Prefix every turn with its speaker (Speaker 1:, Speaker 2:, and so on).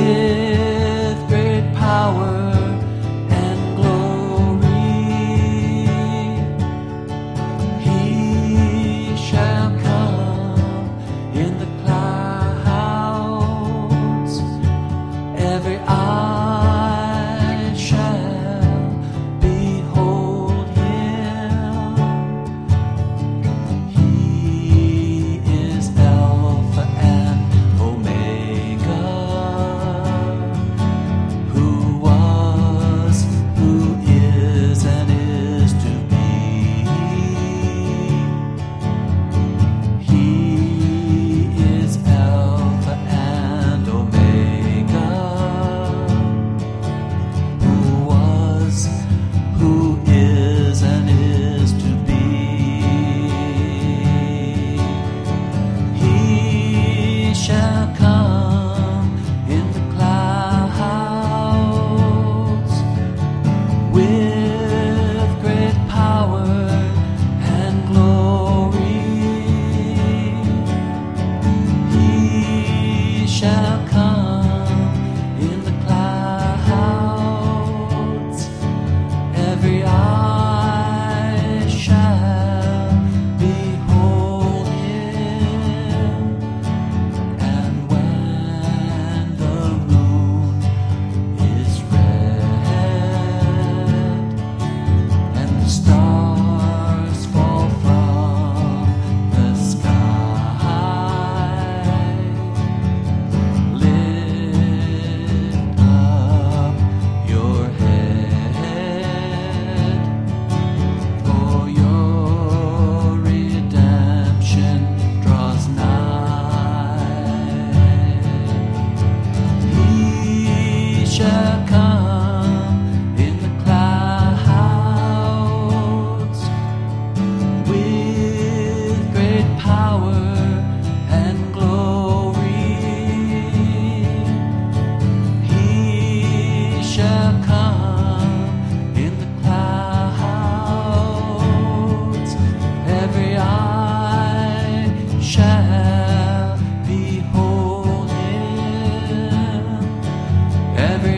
Speaker 1: with great power and glory. He shall come in the clouds. Every eye shall behold him. He is Alpha and Omega, who was, who is, and is to be. He is Alpha and Omega, who was, who is, and is to be. He shall come in the clouds with great power and glory. He shall come in the clouds. Every eye shall behold him. And when the moon is red and the stars fall from the sky, lift up your head, for your redemption draws nigh. He shall come in the clouds with great power and glory. He shall come in the clouds. Every eye shall behold him. Every